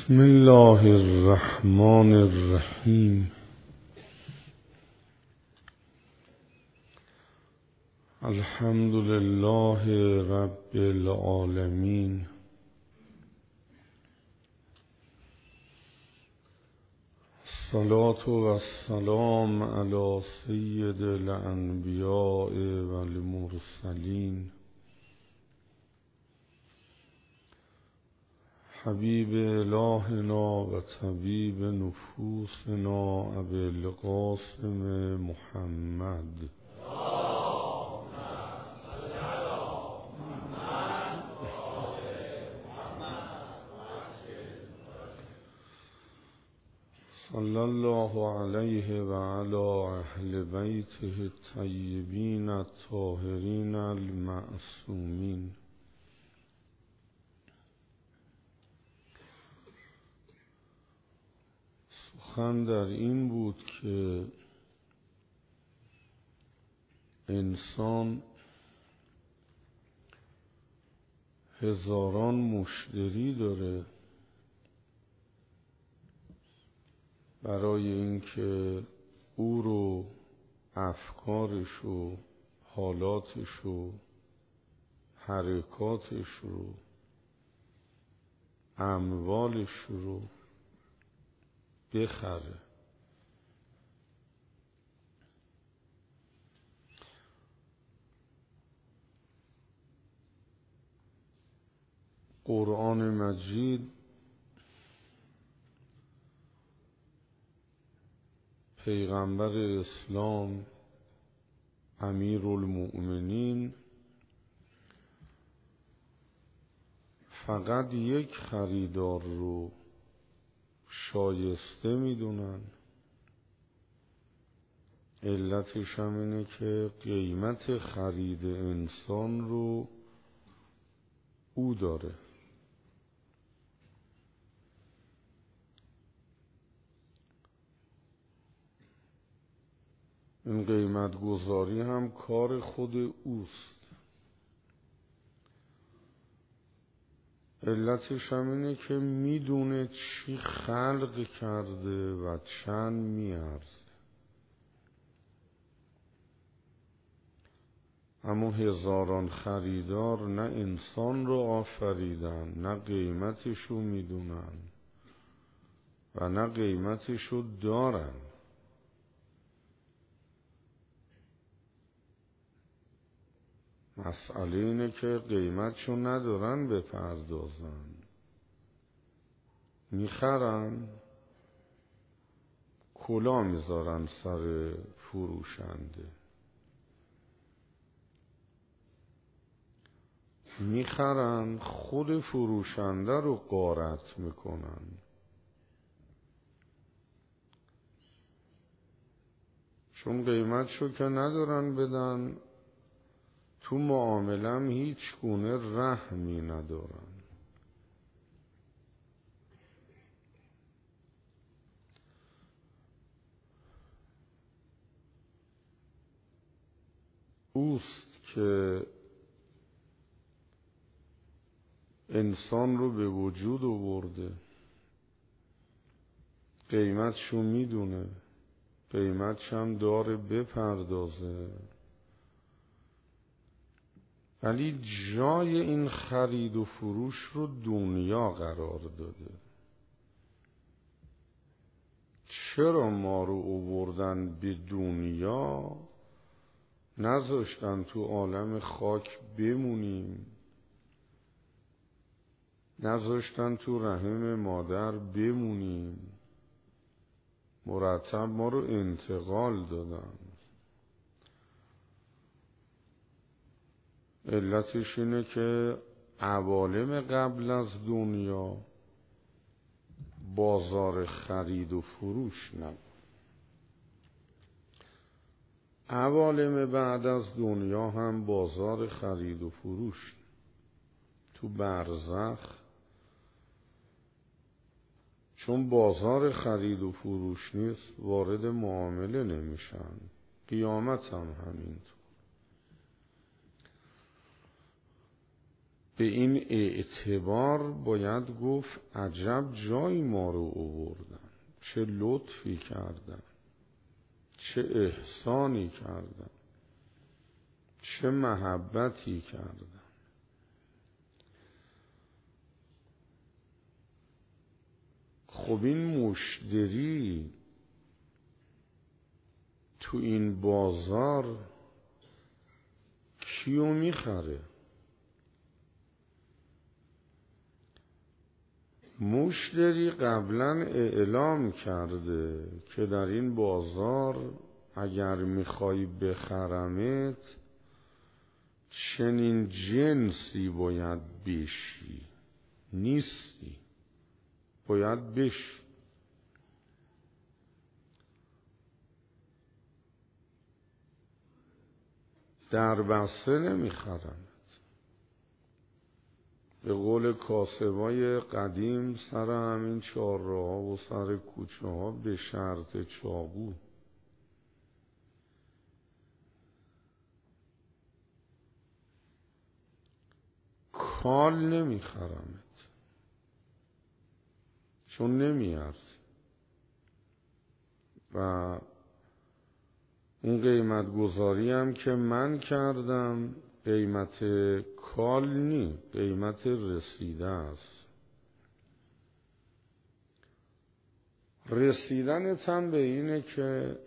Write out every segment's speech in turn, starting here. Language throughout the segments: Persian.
بسم الله الرحمن الرحیم. الحمد لله رب العالمین. الصلاة والسلام علی سید الانبیاء والمرسلین حبیب الهنا و طبیب نفوسنا ابی القاسم محمد صلی الله علیه و علی اهل بیته الطیبین الطاهرین المعصومین. سخن در این بود که انسان هزاران مشتری داره برای اینکه او رو، افکارش و حالاتش و حرکاتش رو، اموالش رو بخره. قرآن مجید پیغمبر اسلام امیرالمؤمنین فقط یک خریدار رو شایسته میدونن. علتش هم اینه که قیمت خرید انسان رو او داره. این قیمت گذاری هم کار خود اوست. علتش هم اینه که میدونه چی خلق کرده و چند میارزه. اما هزاران خریدار نه انسان رو آفریدن، نه قیمتش رو میدونن و نه قیمتش رو دارن. مسئله اینه که قیمتشو ندارن بپردازن، میخرن، کلا میذارن سر فروشنده، میخرن، خود فروشنده رو غارت میکنن. چون قیمتشو که ندارن بدن، تو معاملم هیچ گونه رحمی ندارن. اوست که انسان رو به وجود آورده، قیمتشو میدونه، قیمتش هم داره بپردازه، ولی جای این خرید و فروش رو دنیا قرار داده. چرا ما رو آوردن به دنیا؟ نذاشتن تو عالم خاک بمونیم، نذاشتن تو رحم مادر بمونیم، مرتب ما رو انتقال دادن. علتش اینه که عوالم قبل از دنیا بازار خرید و فروش نبود. عوالم بعد از دنیا هم بازار خرید و فروش. تو برزخ چون بازار خرید و فروش نیست وارد معامله نمیشن. قیامت هم همینطور. به این اعتبار باید گفت عجب جایی ما رو آوردن، چه لطفی کردن، چه احسانی کردن، چه محبتی کردن. خب این مشتری تو این بازار کیو میخره؟ مشتری قبلا اعلام کرده که در این بازار اگر میخوای بخرمت چنین جنسی باید بشی، نیستی، باید بشی. در بسته نمیخرمت. به قول کاسبای قدیم سر همین چهارراه و سر کوچه ها به شرط چاقو. کال نمیخرمت چون نمیارزی و اون قیمت گذاری هم که من کردم قیمت کال نی، قیمت رسیده است. رسیدنت هم به اینه که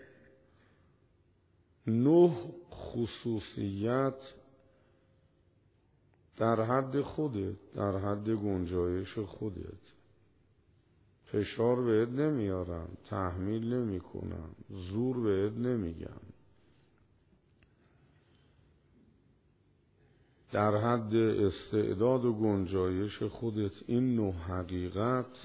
9 خصوصیت در حد خودت، در حد گنجایش خودت. فشار بهت نمیارم، تحمیل نمی کنم، زور بهت نمیگم. در حد استعداد و گنجایش خودت این 9 حقیقت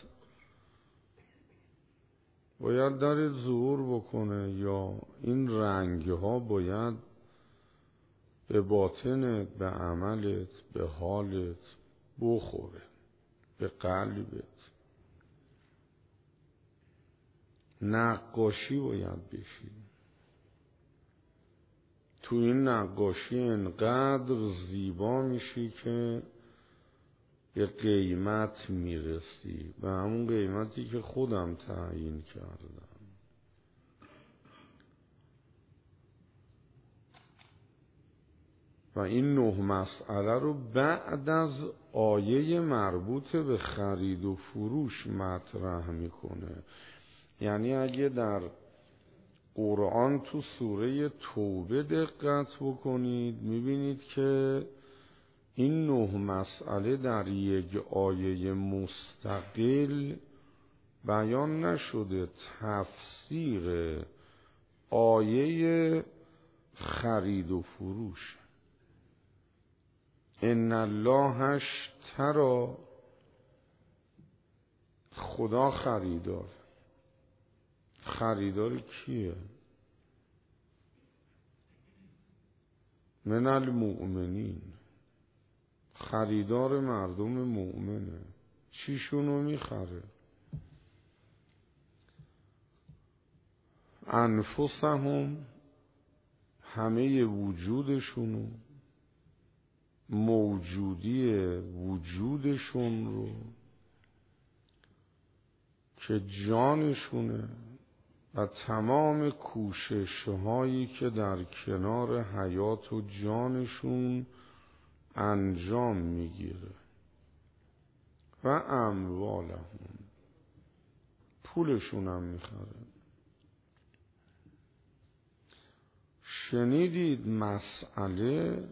باید درت ظهور بکنه یا این رنگ ها باید به باطنت، به عملت، به حالت بخوره، به قلبت. نقاشی باید بشی. تو این نقاشی انقدر زیبا میشی که به قیمت میرسی، به همون قیمتی که خودم تعیین کردم. و این 9 مسئله رو بعد از آیه مربوط به خرید و فروش مطرح میکنه. یعنی اگه در قرآن تو سوره توبه دقت بکنید میبینید که این 9 مسئله در یک آیه مستقل بیان نشده. تفسیر آیه خرید و فروش. ان الله اشتری، خدا خریدار. خریدار کیه؟ من المؤمنین، خریدار مردم مؤمنه. چیشونو میخره؟ انفسهم، همه وجودشونو، موجودی وجودشون رو که جانشونه و تمام کوشش هایی که در کنار حیات و جانشون انجام میگیره و اموالهم، پولشون هم میخره. شنیدید مسئله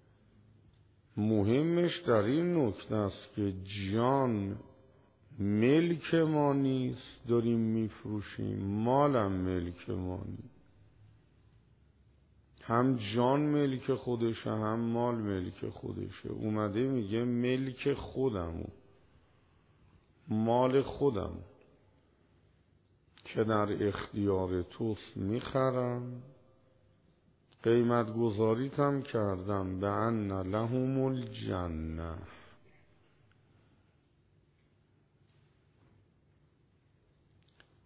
مهمش در این نکته است که جان ملک ما نیست، داریم میفروشیم. مالم ملک ما نیست. هم جان ملک خودشه، هم مال ملک خودشه. اومده میگه ملک خودمو، مال خودم که در اختیار توست میخرم، قیمت گذاریتم کردم به ان لهم الجنه.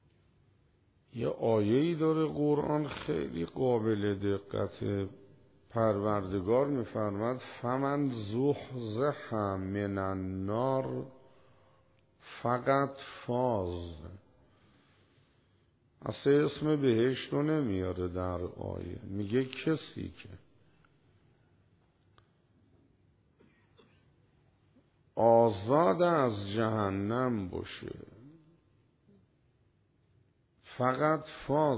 یه آیه‌ای داره قرآن خیلی قابل دقت پروردگار میفرماد فمن زحزح من النار فقط فاز. اصلا اسم بهشت رو نمیاره در آیه، میگه کسی که آزاد از جهنم باشه فقط فاز،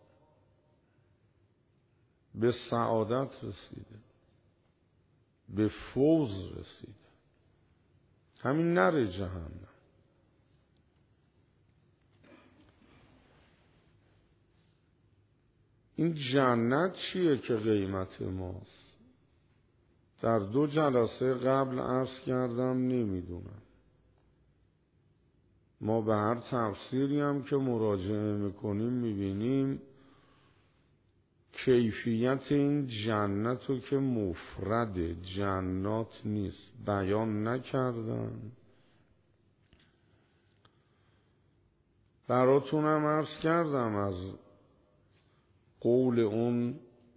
به سعادت رسیده، به فوز رسیده، همین نره جهنم. این جنت چیه که قیمت ماست؟ در 2 جلسه قبل عرض کردم نمیدونم. ما به هر تفسیری هم که مراجعه میکنیم میبینیم کیفیت این جنت رو که مفرد جنات نیست بیان نکردن. براتونم عرض کردم از قول اون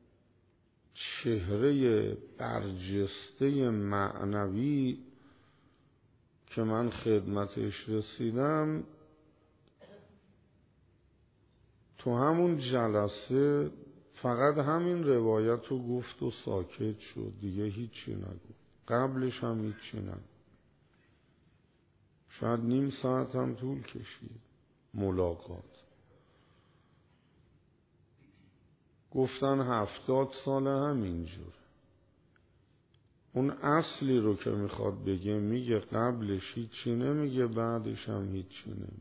چهره برجسته معنوی که من خدمتش رسیدم، تو همون جلسه فقط همین روایت رو گفت و ساکت شد، دیگه هیچی نگفت. قبلش هم هیچی نگفت. شاید نیم ساعت هم طول کشید ملاقات. گفتن 70 ساله همینجور. اون اصلی رو که میخواد بگه میگه، قبلش هیچی نمیگه، بعدش هم هیچی نمیگه.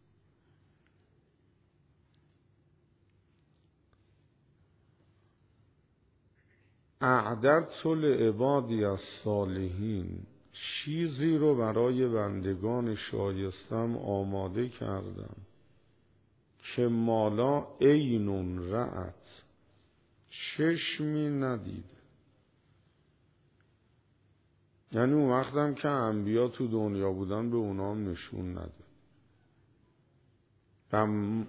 اعددت لعبادی الصالحین، چیزی رو برای بندگان شایستم آماده کردم که مالا عین رأت، چشمی ندید. یعنی اون وقتم که انبیا تو دنیا بودن به اونا هم نشون نداد. و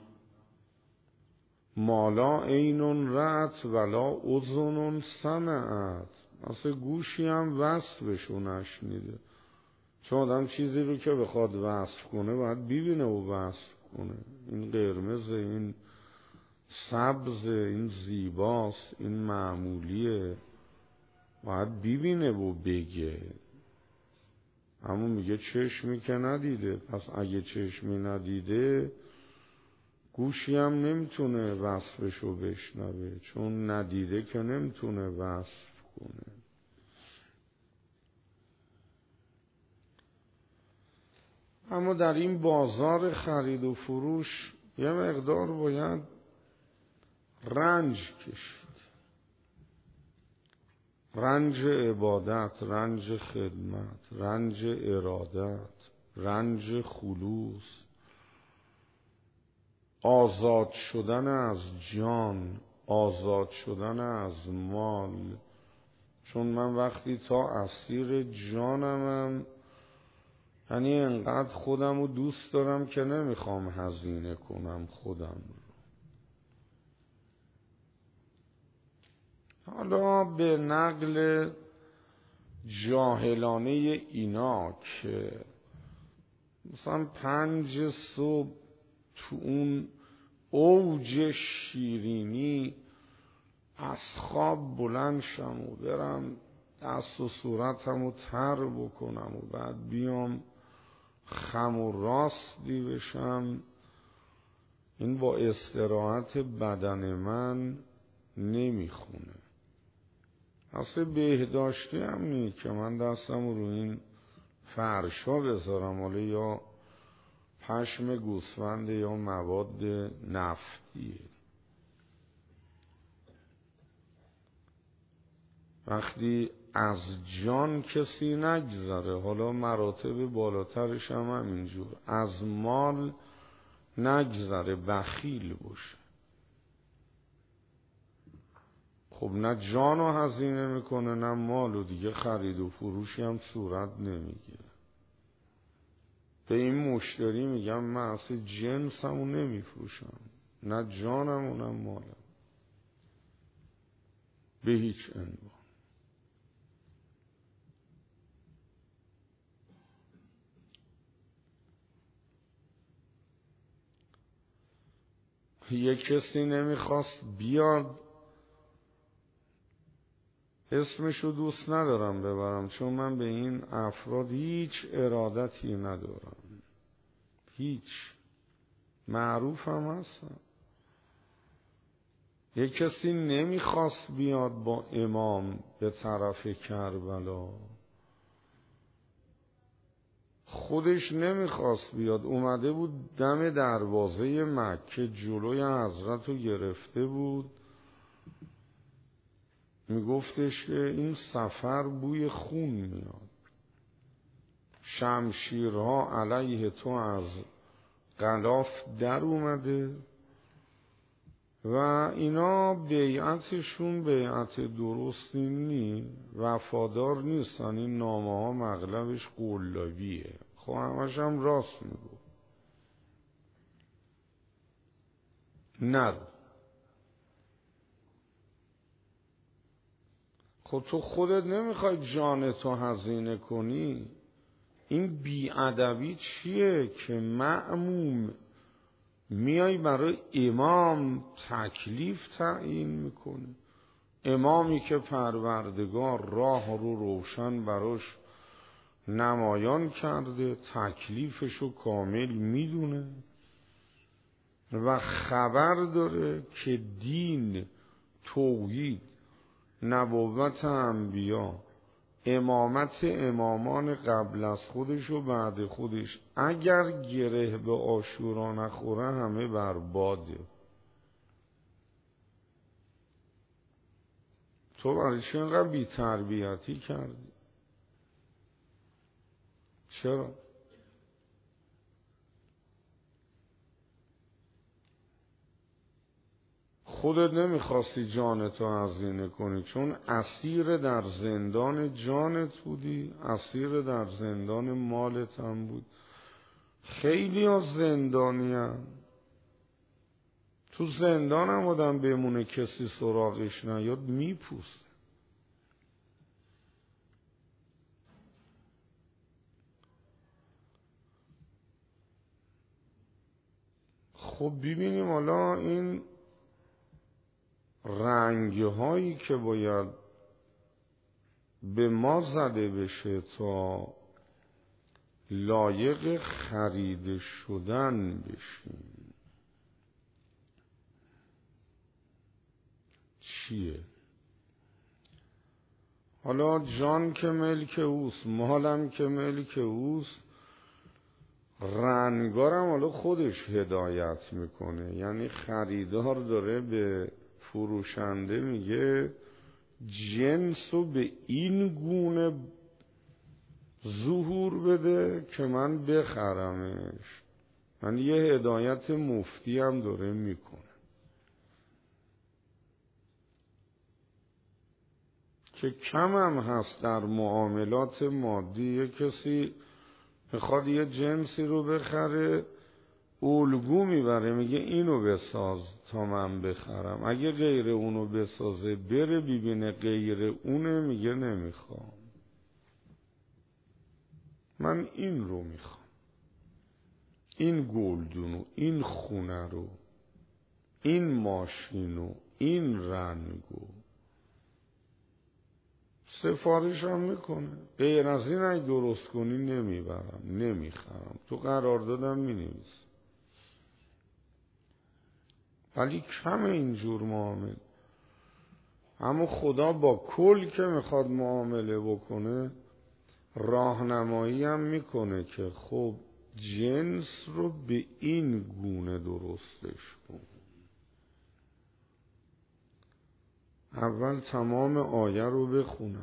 مالا عین رأت ولا اذن سمعت، اصلا گوشی هم وصفشو نشنیده. چون آدم چیزی رو که بخواد وصف کنه باید ببینه و وصف کنه. این قرمز، این سبز، این زیباست، این معمولیه، باید ببینه و بگه. اما میگه چشمی که ندیده. پس اگه چشمی ندیده گوشی هم نمیتونه وصفشو بشنوه، چون ندیده که نمیتونه وصف کنه. اما در این بازار خرید و فروش یه مقدار باید رنج کشید. رنج عبادت، رنج خدمت، رنج ارادت، رنج خلوص، آزاد شدن از جان، آزاد شدن از مال. چون من وقتی تا اسیر جانمم، یعنی انقدر خودم رو دوست دارم که نمیخوام هزینه کنم خودم رو. حالا به نقل جاهلانه اینا که مثلا 5 صبح تو اون اوج شیرینی از خواب بلند شم و برم دست و صورتم رو تر بکنم و بعد بیام خم و راستی بشم، این با استراحت بدن من نمیخونه. اصلا بهداشتی هم نی که من دستم رو این فرشا بذارم، حالا یا پشم گوسفند یا مواد نفتیه. وقتی از جان کسی نگذره، حالا مراتب بالاترش هم همینجور، از مال نگذره، بخیل باشه، خب نه جانو هزینه میکنه نه مالو، دیگه خرید و فروشی هم صورت نمیگیره. به این مشتری میگم من اصلا جنسمو نمیفروشم، نه جانمو نه مالم. به هیچ عنوان. یک کسی نمیخواست بیاد، اسمشو دوست ندارم ببرم چون من به این افراد هیچ ارادتی ندارم، هیچ، معروف هم هستم. یک کسی نمیخواست بیاد با امام به طرف کربلا، خودش نمیخواست بیاد، اومده بود دم دروازه مکه جلوی حضرت رو گرفته بود، میگفتش که این سفر بوی خون میاد، شمشیرها علیه تو از غلاف در اومده و اینا بیعتشون بیعت درستی نی، وفادار نیستن، این نامه ها مغلبش قلابیه. خب همش هم راست میگو، نرو. خب تو خودت نمیخوای جانتو هزینه کنی، این بیادبی چیه که مأموم میای برای امام تکلیف تعیین میکنی؟ امامی که پروردگار راه رو روشن براش نمایان کرده، تکلیفشو کامل میدونه و خبر داره که دین، توحید، نبوت انبیا، امامت امامان قبل از خودش و بعد خودش اگر گره به عاشورا نخوره همه برباده. تو برای چه اینقدر بی تربیتی کردی؟ چرا؟ خودت نمیخواستی جانتو هزینه کنی چون اسیر در زندان جانت بودی، اسیر در زندان مالت هم بود. خیلی از زندانی هم تو زندان هم آدم بمونه کسی سراغش نیاد میپوسته. خب ببینیم حالا این رنگ هایی که باید به ما زده بشه تا لایق خرید شدن بشیم چیه؟ حالا جان که ملک اوست، مالم که ملک اوست، رنگارم حالا خودش هدایت میکنه. یعنی خریدار داره به فروشنده میگه جنس رو به این گونه ظهور بده که من بخرمش. یعنی یه هدایت مفتی هم داره میکنه که کم هم هست در معاملات مادی. یه کسی میخواد یه جنسی رو بخره، الگو میبره میگه اینو بساز تا من بخرم، اگه غیر اونو بسازه بره ببینه غیر اونه میگه نمیخوام، من این رو میخوام، این گلدونو، این خونه رو، این ماشینو، این رنگو سفارش هم میکنه. غیر از این اگه درست کنی نمیبرم، نمیخرم، تو قراردادم مینویس. ولی کم اینجور معامله. اما خدا با کل که میخواد معامله بکنه راهنمایی هم میکنه که خب جنس رو به این گونه درستش کن. اول تمام آیه رو بخونم.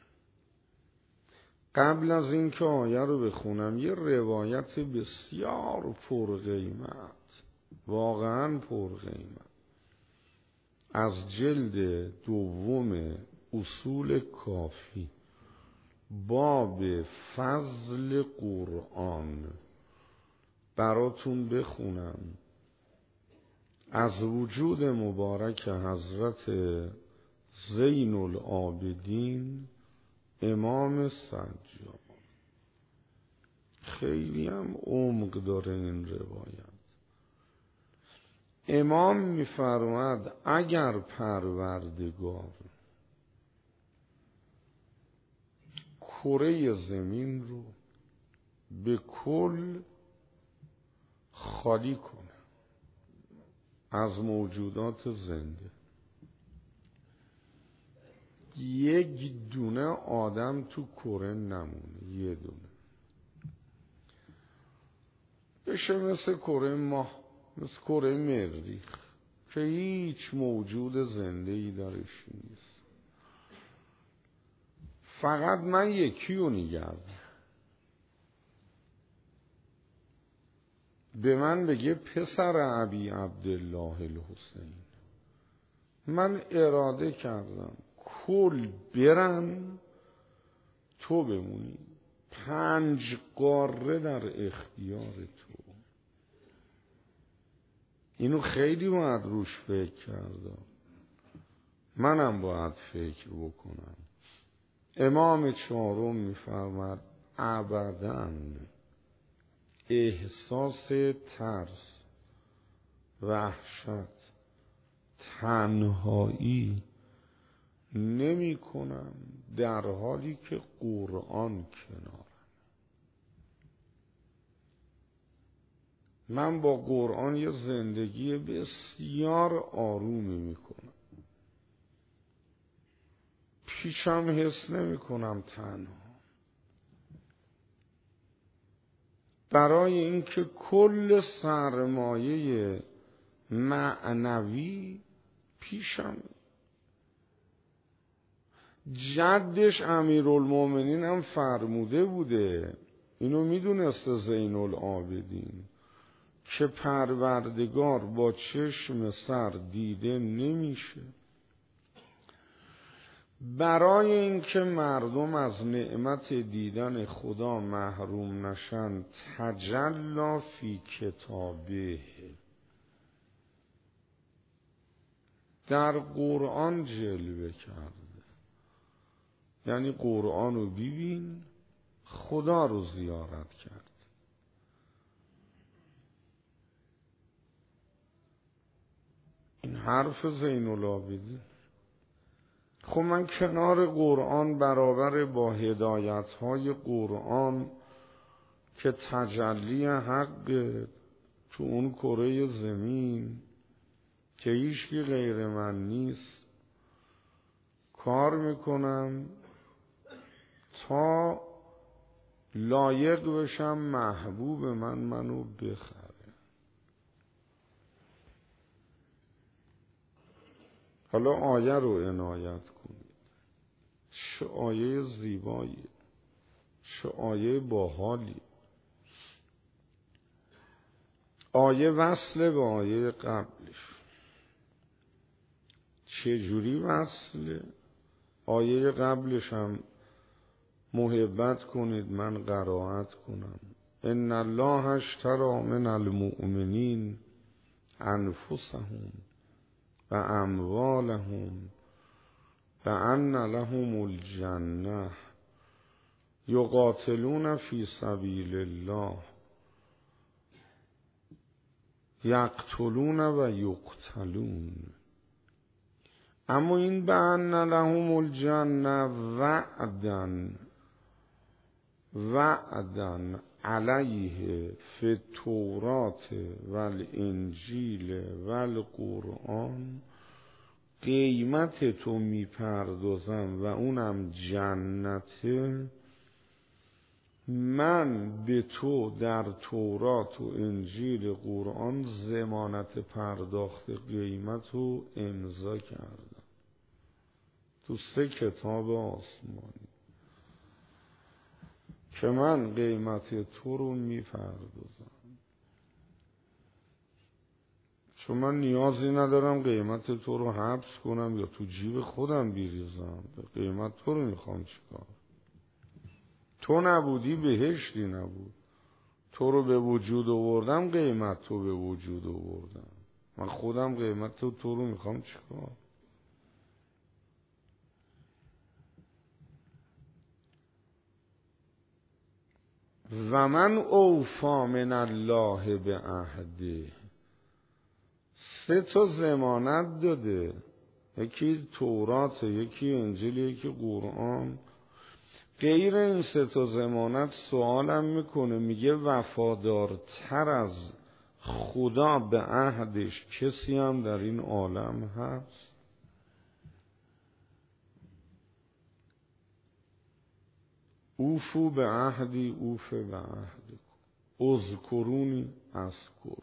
قبل از این که آیه رو بخونم یه روایت بسیار پرقیمت، واقعا پرقیمت، از جلد دوم اصول کافی باب فضل قرآن براتون بخونم از وجود مبارک حضرت زین العابدین امام سجاد. خیلی هم عمق داره این روایت. امام می‌فرماید اگر پروردگار کره زمین رو به کل خالی کنه از موجودات زنده، یک دونه آدم تو کره نمونه، یه دونه، بشه مثل کره ماه، مثل کره مریخ که هیچ موجود زنده‌ای درش نیست، فقط من یکی رو نگردم، به من بگه پسر ابی عبدالله الحسین، من اراده کردم کل برن تو بمونی، 5 قاره در اختیار تو. اینو خیلی باید روش فکر کردم، منم باید فکر بکنم. امام چهارم میفرماد ابداً احساس ترس، وحشت، تنهایی نمی کنم در حالی که قرآن کنارم. من با قرآن یه زندگی بسیار آرومی می کنم، پیشم حس نمی کنم تنها. برای اینکه کل سرمایه معنوی پیشم، جدش امیرالمومنین هم فرموده بوده، اینو میدونسته زین العابدین که پروردگار با چشم سر دیده نمیشه. برای اینکه مردم از نعمت دیدن خدا محروم نشن تجلی فی کتابه، در قرآن جلوه کرده. یعنی قرآن رو ببین، خدا رو زیارت کرد. این حرف زین العابدین. خب من کنار قرآن برابر با هدایت‌های قرآن که تجلی حق تو اون کره زمین که هیچکی غیر من نیست کار میکنم تا لایق بشم محبوب من منو بخره. حالا آیه رو عنایت کنید، چه آیه زیبایی، چه آیه باحالی. آیه وصله به آیه قبلش. چه جوری وصله؟ آیه قبلش هم محبت کنید من قرائت کنم. ان الله اشتری من المؤمنین انفسهم و اموالهم بأن لهم الجنة یقاتلون فی سبیل الله یقتلون و یقتلون. اما این بأن لهم الجنة وعدن علیه فی التوراة و الانجیل و القرآن، قیمت تو میپردازم و اونم جنته. من به تو در تورات و انجیل قرآن ضمانت پرداخت قیمت رو امضا کردم تو 3 کتاب آسمانی که من قیمت تو رو میپردازم، چون من نیازی ندارم قیمت تو رو حبس کنم یا تو جیب خودم بریزم. قیمت تو رو میخوام چیکار؟ تو نبودی بهشتی نبود، تو رو به وجود آوردم، قیمت تو به وجود آوردم، من خودم قیمت تو رو میخوام چیکار؟ و من اوفا من الله به عهده. 3 ضمانت داده، یکی تورات، یکی انجیل، یکی قرآن. غیر این 3 ضمانت سوالم میکنه، میگه وفادارتر از خدا به عهدش کسی هم در این عالم هست؟ اوفو به عهدی اوف به عهدکم اذکرونی اذکرکم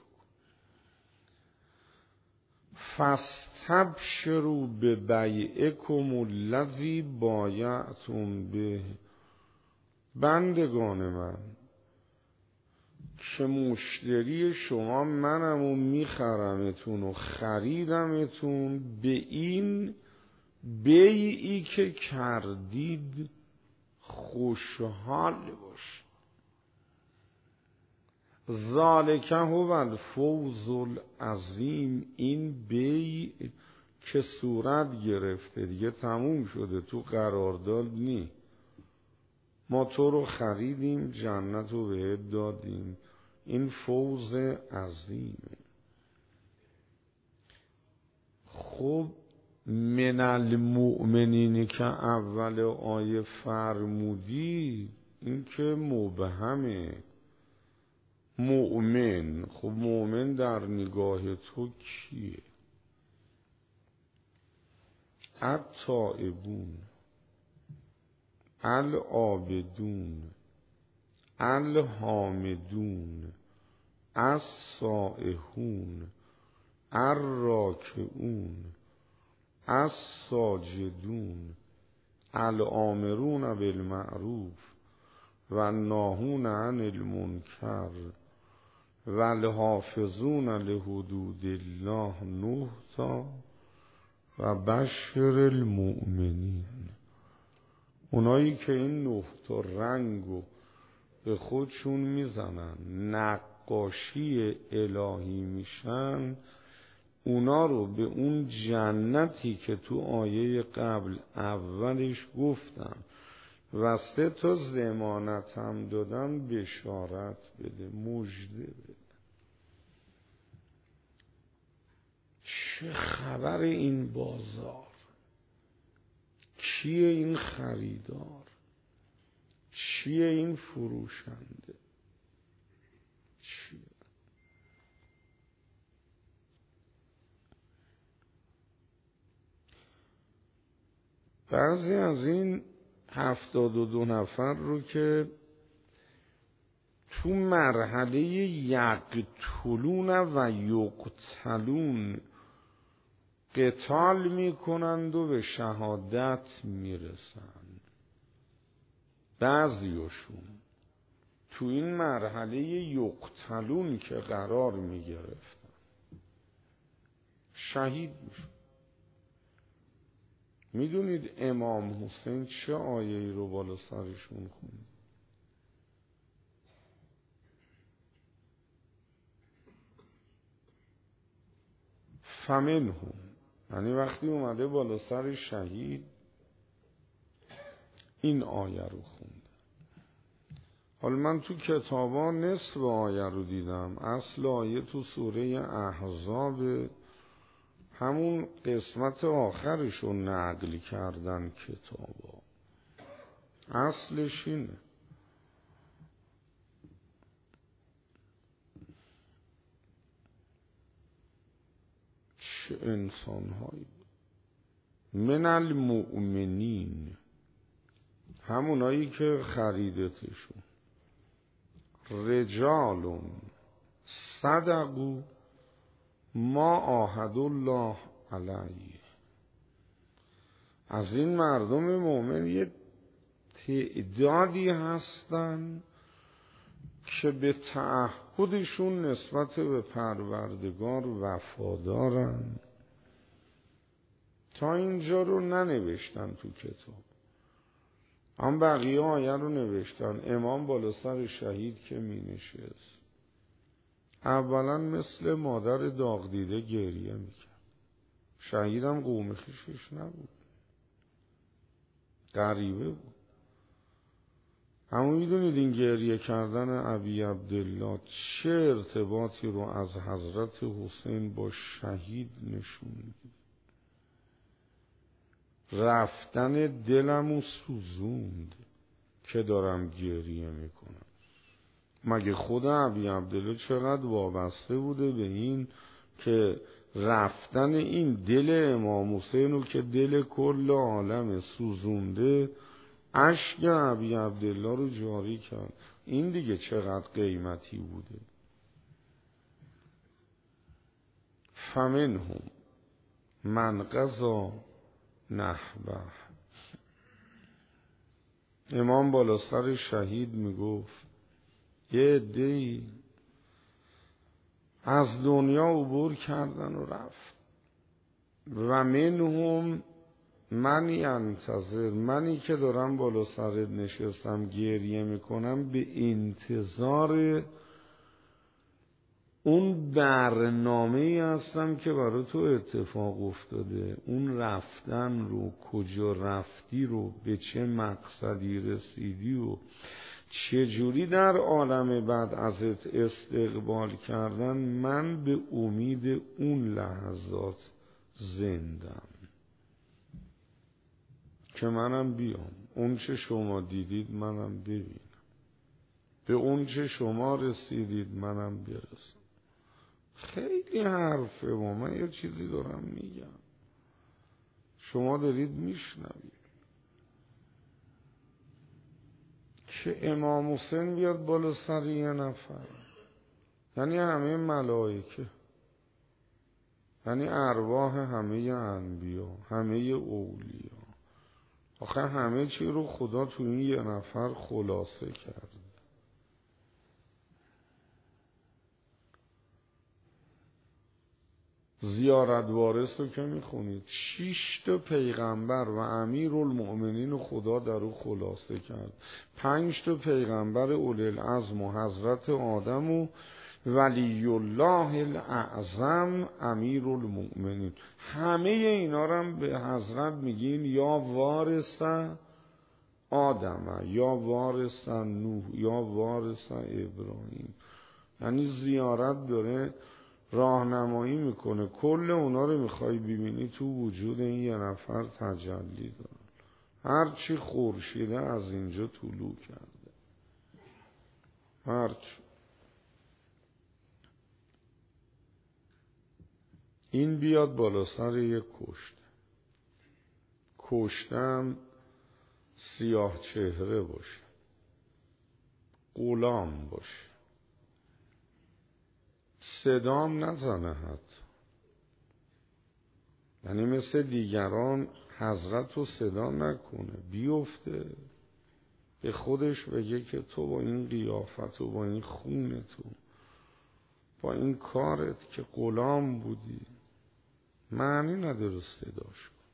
فاستبشروا ببیعکم الذی بایعتم به. بندگان من که مشتری شما منم و میخرمتون و خریدمتون به این بیعی که کردید خوشحال باش. ذالک هو الفوز العظیم. این بیع که صورت گرفته دیگه تموم شده، تو قرارداد نی. ما تو رو خریدیم، جنت رو بهت دادیم. این فوز عظیمه. خب من المؤمنین که اول آیه فرمودی، این که مبهمه. مؤمن، خب مؤمن در نگاه تو کیه؟ التائبون، العابدون، الحامدون، السائحون، الراکعون، الساجدون، الآمرون بالمعروف و الناهون عن المنکر و الحافظون لحدود الله 9 تا و بشر المؤمنین. اونایی که این 9 تا رنگو به خودشون میزنن، نقاشی الهی میشن، اونا رو به اون جنتی که تو آیه قبل اولش گفتم و 3 ضمانت هم دادم بشارت بده، مژده بده. چه خبر این بازار؟ کیه این خریدار؟ چیه این فروشنده؟ چیه؟ بعضی از این 72 نفر رو که تو مرحله یقتلون و یقتلون قتال میکنند و به شهادت میرسند، بعضیشون تو این مرحله یقتلون که قرار میگرفتن شهید میشن. میدونید امام حسین چه آیه‌ای رو بالا سرشون خوند؟ فمنهم، یعنی وقتی اومده بالا سر شهید این آیه رو خونده. حالا من تو کتابا نصف آیه رو دیدم، اصل آیه تو سوره احزاب، همون قسمت آخرش رو نقل کردن کتابا. اصلش اینه. چه انسان‌هایی من المؤمنین، همونایی که خریدتشون، رجالون صدقوا ما عاهدوا الله علیه. از این مردم مؤمن یه تعدادی هستن که به تعهدشون نسبت به پروردگار وفادارن. تا اینجا رو ننوشتن تو کتاب، هم بقیه آیه رو نوشتن. امام بالا سر شهید که می نشست، اولا مثل مادر داغ دیده گریه می کرد. شهیدم قوم خویشش نبود، غریبه بود. اما میدونید این گریه کردن ابی عبدالله چه ارتباطی رو از حضرت حسین با شهید نشون میده. رفتن دلمو سوزوند که دارم گریه میکنم. مگه خود ابی عبدالله چقدر وابسته بوده به این که رفتن این دل امام حسین رو که دل کل عالم سوزونده اشک ابی عبدالله رو جاری کرد. این دیگه چقدر قیمتی بوده. فمنهم من قضا نحبه. امام بالا سر شهید میگفت یه عده‌ای از دنیا عبور کردن و رفت و منهم من ینتظر، منی که دارم بالا سرت نشستم گریه میکنم به انتظار اون برنامه‌ای هستم که برای تو اتفاق افتاده. اون رفتن رو، کجا رفتی رو، به چه مقصدی رسیدی و چجوری در عالم بعد ازت استقبال کردن، من به امید اون لحظات زندم که منم بیام اون چه شما دیدید منم ببینم، به اون چه شما رسیدید منم برسم. خیلی حرفه و من یه چیزی دارم میگم، شما دارید میشنوید که امام حسین بیاد بالا سر یه نفر، یعنی همه ملائکه، یعنی ارواح همه انبیا، همه اولیا. آخه همه چی رو خدا تو این یه نفر خلاصه کرد. زیارت وارث رو که میخونید 6 تا پیغمبر و امیرالمؤمنین رو خدا در او خلاصه کرد. 5 تا پیغمبر اولوالعزم و حضرت آدم و ولی الله الاعظم امیرالمؤمنین، همه اینا رو هم به حضرت میگین یا وارث آدم، یا وارث نوح، یا وارث ابراهیم. یعنی زیارت داره راهنمایی میکنه، کل اونا رو میخوای ببینی تو وجود این یه نفر تجلی داره. هرچی خورشیده از اینجا طلوع کرده، هرچی. این بیاد بالا سر یک کشتم سیاه چهره باشه، غلام باشه، صدام نزنه حتی، یعنی مثل دیگران حضرت رو صدا نکنه، بیفته به خودش بگه که تو با این قیافت و با این خونت و با این کارت که غلام بودی معنی نداره صداش کن.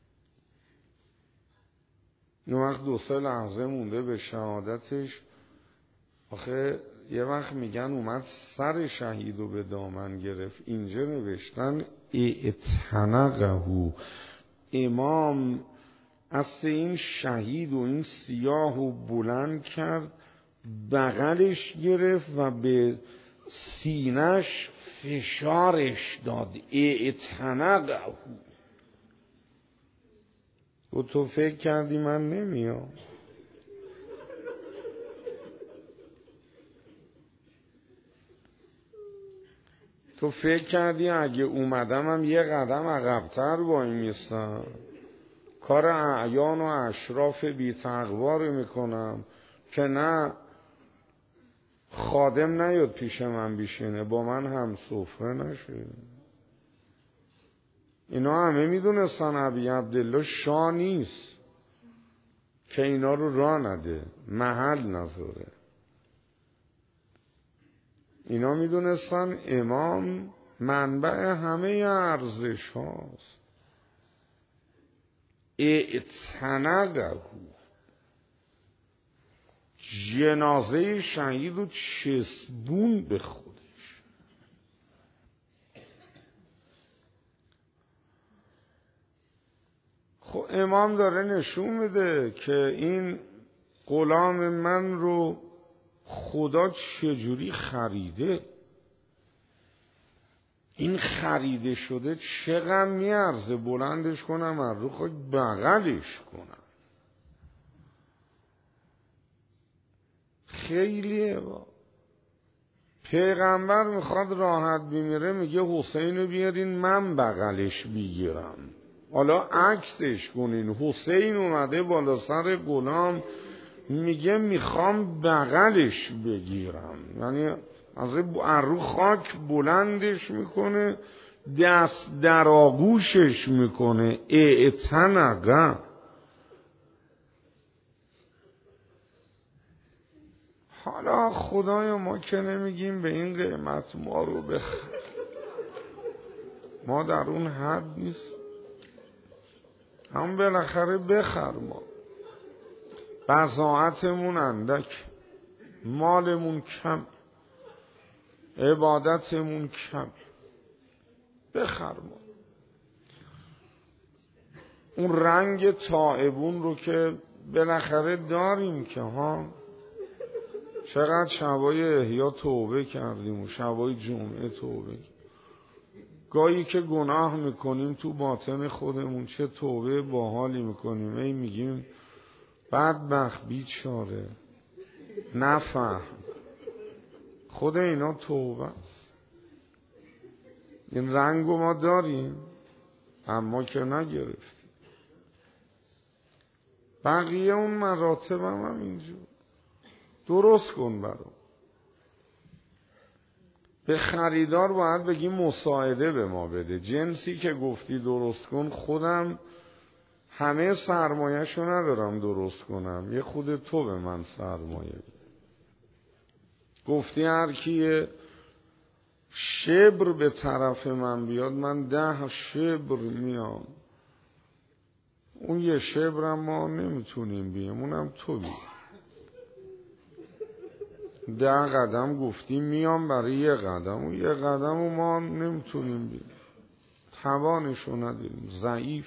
اون وقت 2-3 لحظه مونده به شهادتش، آخه یه وقت میگن اومد سر شهید رو به دامن گرفت، اینجا نوشتن اعتنقه، امام اصل این شهید و این سیاه و بلند کرد، بغلش گرفت و به سینش فشارش داد. اعتنقه. و تو فکر کردی من نمیام؟ تو فکر کردی اگه اومدم هم یه قدم عقب‌تر وای میستم، کار اعیان و اشراف بی تقوا رو میکنم که نه خادم نیاد پیش من بشینه با من هم سفره نشه. اینا همه میدونستن ابی عبدالله شاه نیست که اینا رو راه نده، محل نذاره. اینا میدونستن امام منبع همه ارزش هاست. اعتنقه، جنازه شهید و چسبون به خودش. خب امام داره نشون میده که این غلام من رو خدا چجوری خریده؟ این خریده شده چقدر میارزه بلندش کنم از رو خاک بغلش کنم؟ خیلیه با. پیغمبر میخواد راحت بمیره میگه حسین رو بیارین من بغلش بگیرم. حالا عکسش کنین، حسین اومده بالا سر غلام میگه میخوام بغلش بگیرم، یعنی از رو خاک بلندش میکنه، دست در آغوشش میکنه. اعتنقه. حالا خدایا ما که نمیگیم به این قیمت ما رو بخر، ما در اون حد نیست، هم بالاخره بخر. ما بضاعتمون اندک، مالمون کم، عبادتمون کم، بخر. ما اون رنگ تائبون رو که بالاخره داریم که ها، چقدر شبای احیا توبه کردیم و شبای جمعه توبه. گاهی که گناه میکنیم تو باطن خودمون چه توبه باحالی میکنیم. ای میگیم بدبخت بیچاره نفهم. خود اینا توبه است. این رنگو ما داریم اما که نگرفتیم. بقیه اون مراتب هم اینجور درست کن برام. به خریدار باید بگی مساعده به ما بده. جنسی که گفتی درست کن، خودم همه سرمایه‌شو ندارم درست کنم، یه خود تو به من سرمایه بده. گفتی هر کی شبر به طرف من بیاد من 10 شبر میام. اون یه شبرم ما نمیتونیم بیم، اونم تو بیم. 10 قدم گفتی میام برای یه قدم، اون یه قدم رو ما نمیتونیم بیم، توانشو نداریم، ضعیف.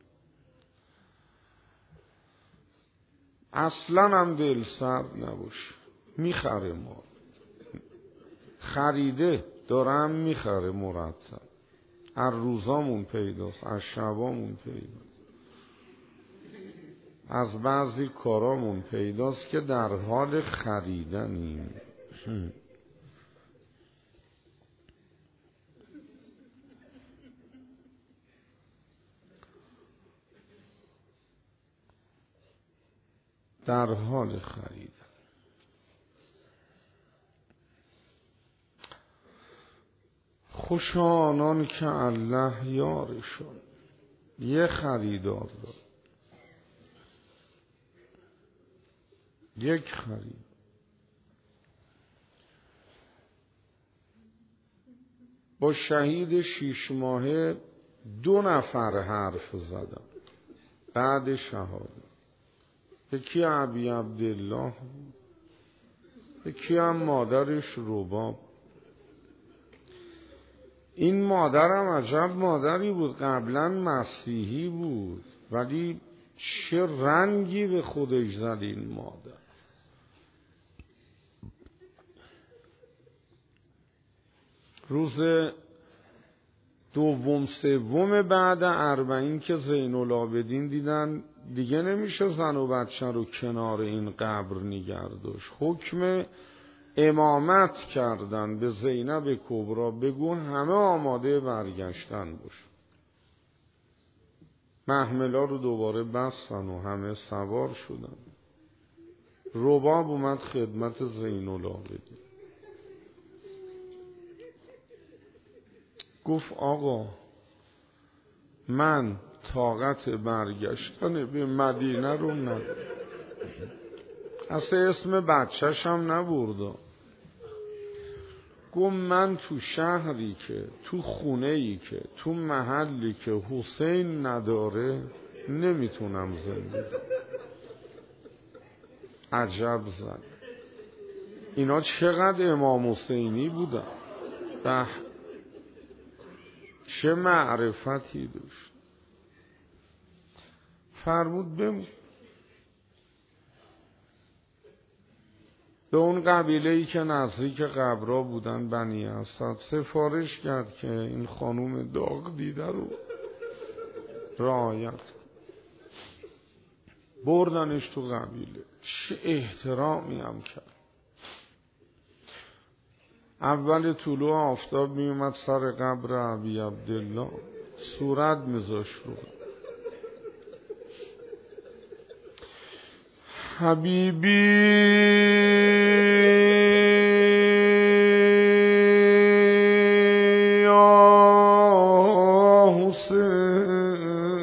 اصلا هم دل سرد نباش. میخره ما، خریده دارم میخره مرتب. از روزامون پیداست، از شبامون پیداست، از بعضی کارامون پیداست که در حال خریدنیم. در حال خریدن. خوش آنان که الله یارشون. یه خریدار دار، یک خرید. با شهید 6 ماهه 2 نفر حرف زدم بعد شهادت. یکی ابی عبدالله بود، یکی هم مادرش رباب. این مادرم عجب مادری بود، قبلا مسیحی بود ولی چه رنگی به خودش زد این مادر. روز 2 3 بعد 40 که زین العابدین دیدن دیگه نمیشه زن و بچه رو کنار این قبر نگه داشت، حکم امامت کردن به زینب کبرا، بگو همه آماده برگشتن باش. محملا رو دوباره بستن و همه سوار شدن. رباب اومد خدمت زین العابدین، گفت آقا من طاقت برگشتن به مدینه رو ندارم. اصلا اسم بچه‌ش هم نبرد. گفت من تو شهری که، تو خونه‌ای که، تو محلی که حسین نداره نمیتونم زندگی. عجب زن. اینا چقدر امام حسینی بودن، به چه معرفتی داشت. فرمود بمون. به اون قبیله‌ای که نزدیک قبرا بودن بنی اسد سفارش کرد که این خانوم داغ دیده رو رعایت بردنش تو قبیله. چه احترامی هم کرد. اول طلوع آفتاب می اومد سر قبر ابی عبدالله صورت میذاشت رو حبیبی یا حسین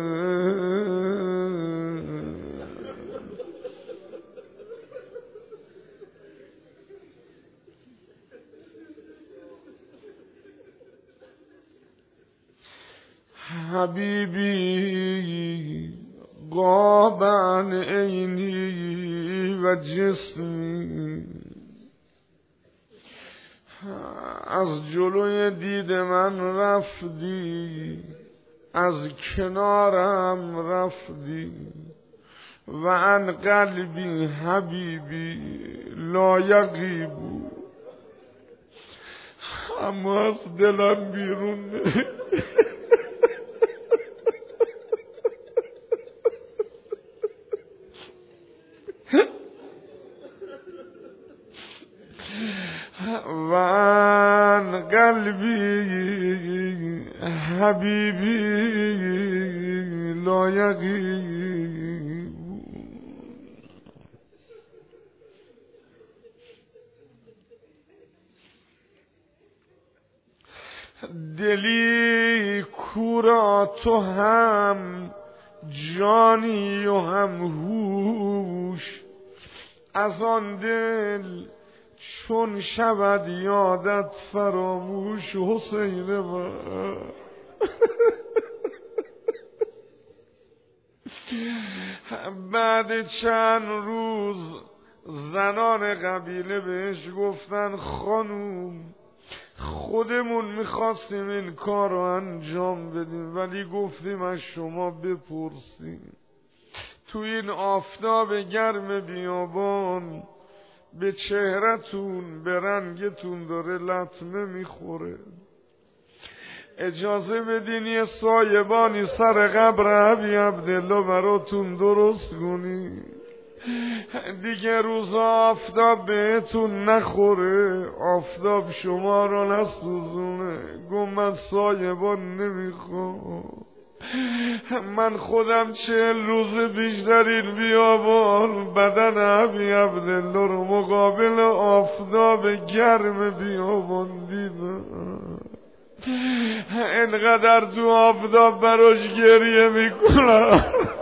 حبیبی غاب عن عینی و جسمی، از جلوی دید من رفتی، از کنارم رفتی، و عن قلبی حبیبی لا یغیب، اما از دلم بیرون و عن قلبی حبیبی لا یغیب. دلی کورا تو هم جانی و هم هوش، از آن دل چون شود یادت فراموش. حسین من بعد چند روز زنان قبیله بهش گفتن خانوم خودمون میخواستیم این کار رو انجام بدیم، ولی گفتیم از شما بپرسیم. تو این آفتاب گرم بیابان به چهره‌تون به رنگتون داره لطمه میخوره، اجازه بدین یه سایبانی سر قبر ابی عبدالله براتون درست کنی، دیگه روز آفتاب بهتون نخوره، آفتاب شما رو نسوزونه. گم من سایبان نمیخوام، من خودم 40 روز بیشتر این بیابان بدن ابی عبدالله رو مقابل آفتاب گرم بیابان دیدم، انقدر تو آفتاب براش گریه میکنم